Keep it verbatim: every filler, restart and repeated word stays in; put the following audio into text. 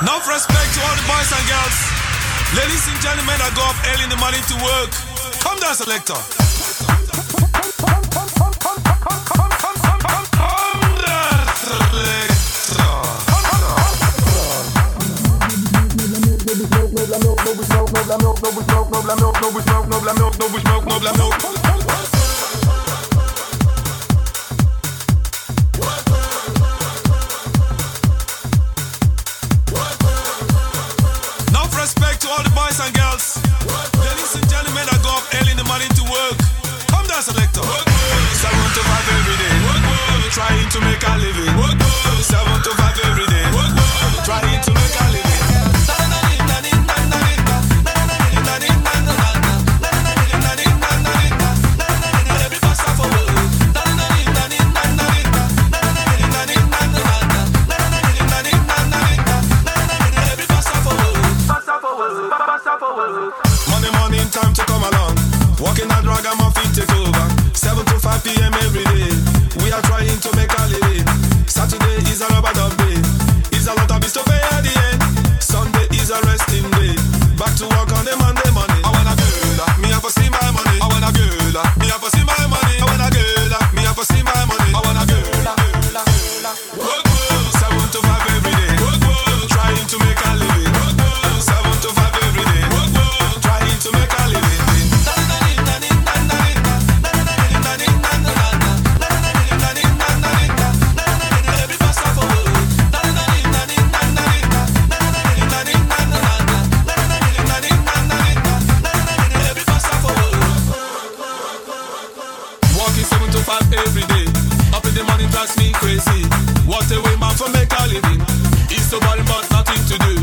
Enough respect to all the boys and girls. Ladies and gentlemen, I go up early in the morning to work. Come down, selector. Enough respect to all the boys and girls. Ladies and gentlemen, I go up early in the morning to work. Come down, selector. Seven to five every day. Trying to make a living. Seven to five every day. Trying to make a living. Money, morning time to come along. Walking and drag and my feet take over. seven to five p.m. every day. We are trying to make a living. Saturday is a rubber dub day. Is a lot of bills to pay at the end. Sunday is a resting day. Back to work on the Monday morning. I wanna girl, me have to see my money. I wanna girl, me have to see my money. I wanna girl, me have to see my money. I wanna girl, work, work, seven to five every day. Work, work, trying to make a living. Work, work, seven to five every day. Work, work, trying to make a living. Every day, up in the morning drives me crazy. What a way man for make a living. It's so boring but nothing to do.